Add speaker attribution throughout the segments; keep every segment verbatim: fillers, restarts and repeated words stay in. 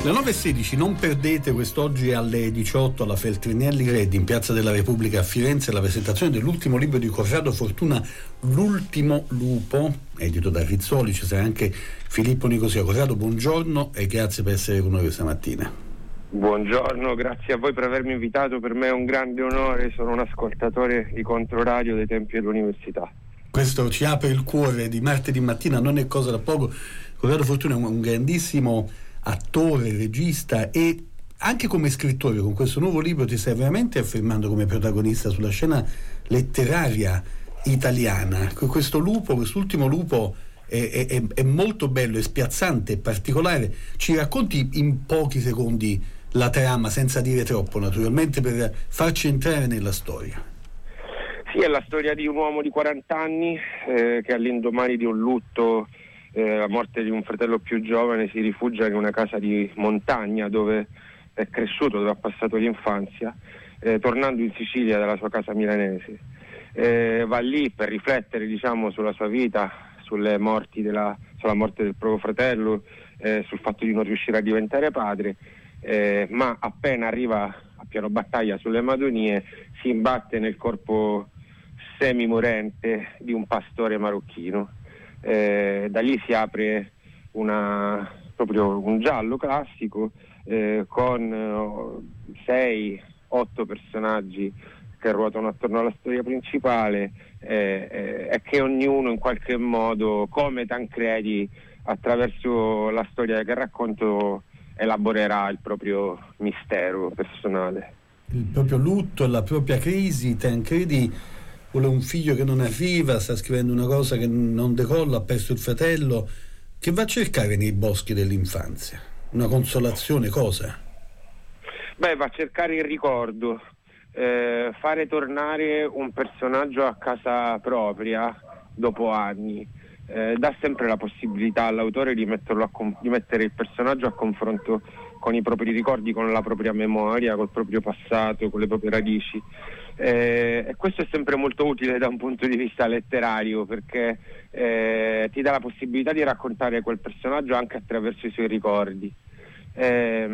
Speaker 1: Le nove e sedici, non perdete quest'oggi alle diciotto alla Feltrinelli Redi in Piazza della Repubblica a Firenze la presentazione dell'ultimo libro di Corrado Fortuna, L'ultimo lupo, edito da Rizzoli. Ci sarà anche Filippo Nicosia. Corrado, buongiorno e grazie per essere con noi questa mattina.
Speaker 2: Buongiorno, grazie a voi per avermi invitato, per me è un grande onore, sono un ascoltatore di Controradio dei tempi dell'università.
Speaker 1: Questo ci apre il cuore di martedì mattina, non è cosa da poco. Corrado Fortuna è un, un grandissimo attore, regista e anche come scrittore. Con questo nuovo libro ti stai veramente affermando come protagonista sulla scena letteraria italiana. Questo lupo, quest'ultimo lupo è, è, è molto bello, è spiazzante, è particolare. Ci racconti in pochi secondi la trama, senza dire troppo naturalmente, per farci entrare nella storia.
Speaker 2: Sì, è la storia di un uomo di quaranta anni eh, che all'indomani di un lutto, Eh, la morte di un fratello più giovane, si rifugia in una casa di montagna dove è cresciuto, dove ha passato l'infanzia, eh, tornando in Sicilia dalla sua casa milanese. Eh, va lì per riflettere, diciamo, sulla sua vita, sulle morti della, sulla morte del proprio fratello, eh, sul fatto di non riuscire a diventare padre, eh, ma appena arriva a piano battaglia sulle Madonie si imbatte nel corpo semi-morente di un pastore marocchino. Eh, da lì si apre una, proprio un giallo classico eh, con eh, sei, otto personaggi che ruotano attorno alla storia principale eh, eh, e che ognuno in qualche modo, come Tancredi, attraverso la storia che racconto elaborerà il proprio mistero personale.
Speaker 1: Il proprio lutto, la propria crisi. Tancredi vuole un figlio che non arriva, sta scrivendo una cosa che non decolla, ha perso il fratello. Che va a cercare nei boschi dell'infanzia? Una consolazione, cosa?
Speaker 2: Beh, va a cercare il ricordo, eh, fare tornare un personaggio a casa propria dopo anni, eh, dà sempre la possibilità all'autore di, metterlo a com- di mettere il personaggio a confronto con i propri ricordi, con la propria memoria, col proprio passato, con le proprie radici. Eh, e questo è sempre molto utile da un punto di vista letterario, perché eh, ti dà la possibilità di raccontare quel personaggio anche attraverso i suoi ricordi. Eh,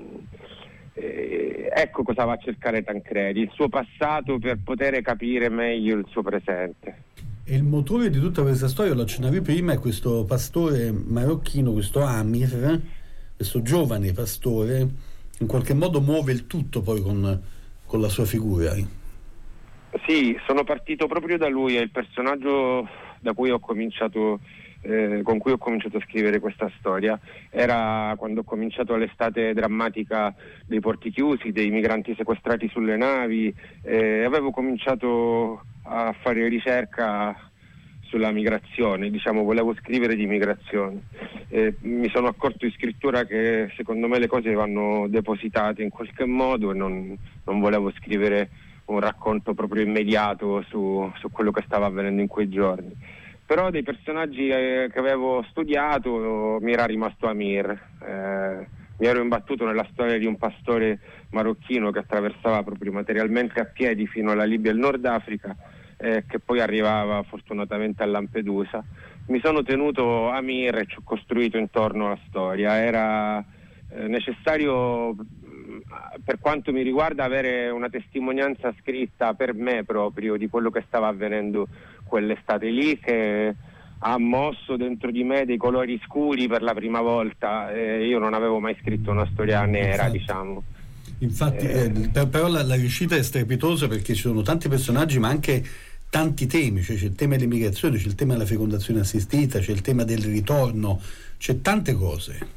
Speaker 2: eh, ecco cosa va a cercare Tancredi, il suo passato per poter capire meglio il suo presente.
Speaker 1: E il motore di tutta questa storia, lo accennavi prima, è questo pastore marocchino, questo Amir, questo giovane pastore, in qualche modo muove il tutto poi con, con la sua figura.
Speaker 2: Sì, sono partito proprio da lui, è il personaggio da cui ho cominciato, eh, con cui ho cominciato a scrivere questa storia. Era quando ho cominciato l'estate drammatica dei porti chiusi, dei migranti sequestrati sulle navi, eh, avevo cominciato a fare ricerca sulla migrazione, diciamo, volevo scrivere di migrazione. Eh, mi sono accorto in scrittura che secondo me le cose vanno depositate in qualche modo e non, non volevo scrivere un racconto proprio immediato su, su quello che stava avvenendo in quei giorni. Però dei personaggi eh, che avevo studiato mi era rimasto Amir. Eh, mi ero imbattuto nella storia di un pastore marocchino che attraversava proprio materialmente a piedi fino alla Libia e al Nord Africa, eh, che poi arrivava fortunatamente a Lampedusa. Mi sono tenuto Amir e ci ho costruito intorno alla storia. Era eh, necessario, per quanto mi riguarda, avere una testimonianza scritta per me proprio di quello che stava avvenendo quell'estate lì, che ha mosso dentro di me dei colori scuri per la prima volta. Eh, io non avevo mai scritto una storia nera, infatti, diciamo.
Speaker 1: Infatti, eh, eh, però la, la riuscita è strepitosa, perché ci sono tanti personaggi ma anche tanti temi, cioè c'è il tema dell'immigrazione, c'è il tema della fecondazione assistita, c'è il tema del ritorno, c'è tante cose.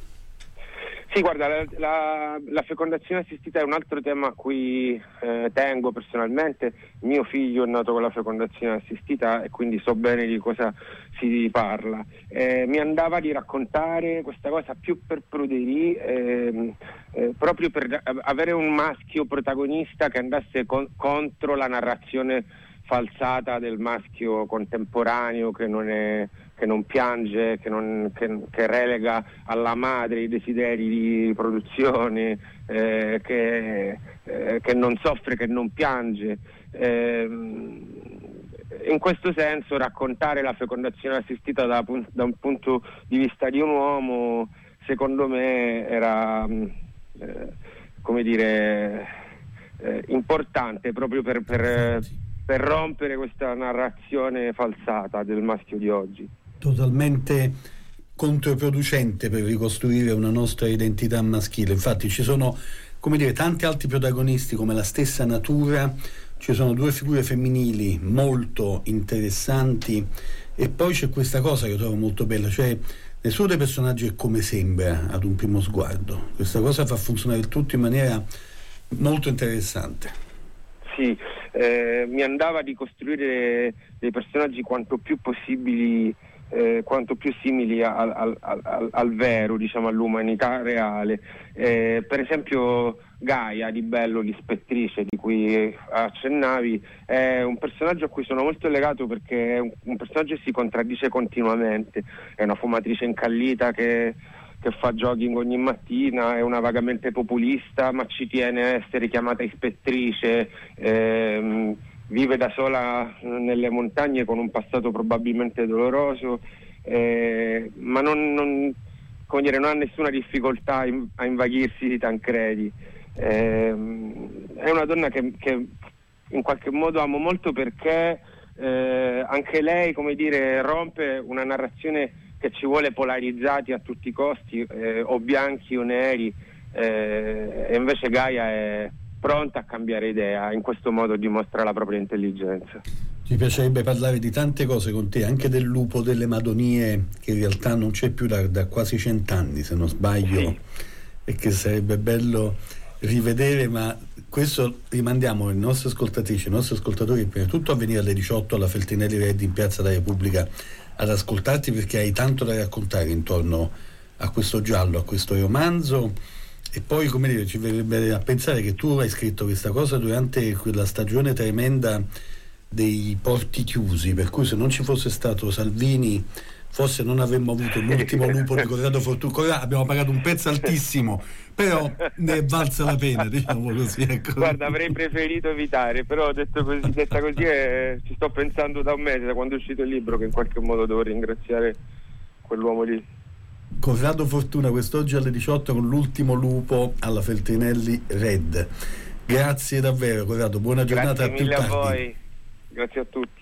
Speaker 2: Sì, guarda, la, la, la fecondazione assistita è un altro tema a cui eh, tengo personalmente. Mio figlio è nato con la fecondazione assistita e quindi so bene di cosa si parla. Eh, mi andava di raccontare questa cosa più per pruderie, eh, eh, proprio per avere un maschio protagonista che andasse con, contro la narrazione falsata del maschio contemporaneo che non è che non piange, che, non, che, che relega alla madre i desideri di produzione, eh, che, eh, che non soffre, che non piange. Eh, in questo senso raccontare la fecondazione assistita da, da un punto di vista di un uomo secondo me era eh, come dire eh, importante proprio per, per, per rompere questa narrazione falsata del maschio di oggi.
Speaker 1: Totalmente controproducente per ricostruire una nostra identità maschile. Infatti ci sono, come dire, tanti altri protagonisti come la stessa natura, ci sono due figure femminili molto interessanti e poi c'è questa cosa che trovo molto bella, cioè nessuno dei personaggi è come sembra ad un primo sguardo. Questa cosa fa funzionare il tutto in maniera molto interessante.
Speaker 2: Sì, eh, mi andava di costruire dei personaggi quanto più possibili, eh, quanto più simili al, al, al, al vero, diciamo, all'umanità reale. Eh, per esempio Gaia di Bello, l'ispettrice di cui accennavi, è un personaggio a cui sono molto legato perché è un, un personaggio che si contraddice continuamente. È una fumatrice incallita che che fa jogging ogni mattina, è una vagamente populista ma ci tiene a essere chiamata ispettrice, ehm, vive da sola nelle montagne con un passato probabilmente doloroso, eh, ma non, non, come dire, non ha nessuna difficoltà in, a invaghirsi di Tancredi. Eh, è una donna che, che in qualche modo amo molto perché eh, anche lei, come dire, rompe una narrazione che ci vuole polarizzati a tutti i costi, eh, o bianchi o neri, eh, e invece Gaia è pronta a cambiare idea, in questo modo dimostra la propria intelligenza.
Speaker 1: Ci piacerebbe parlare di tante cose con te, anche del lupo delle Madonie, che in realtà non c'è più da, da quasi cent'anni, se non sbaglio, sì, e che sarebbe bello rivedere, ma questo rimandiamo i nostri ascoltatrici, i nostri ascoltatori prima di tutto a venire alle diciotto alla Feltrinelli Red in Piazza della Repubblica ad ascoltarti, perché hai tanto da raccontare intorno a questo giallo, a questo romanzo. E poi, come dire, ci verrebbe a pensare che tu hai scritto questa cosa durante quella stagione tremenda dei porti chiusi, per cui se non ci fosse stato Salvini forse non avremmo avuto l'ultimo lupo di Corrado Fortuna. Abbiamo pagato un prezzo altissimo, però ne è valsa la pena, diciamo così, ecco.
Speaker 2: Guarda, avrei preferito evitare, però detto così, detta così eh, ci sto pensando da un mese, da quando è uscito il libro, che in qualche modo devo ringraziare quell'uomo lì.
Speaker 1: Corrado Fortuna quest'oggi alle diciotto con l'ultimo lupo alla Feltrinelli Red. Grazie davvero Corrado, buona giornata.
Speaker 2: Grazie
Speaker 1: a più
Speaker 2: mille
Speaker 1: tardi.
Speaker 2: a voi, grazie a tutti.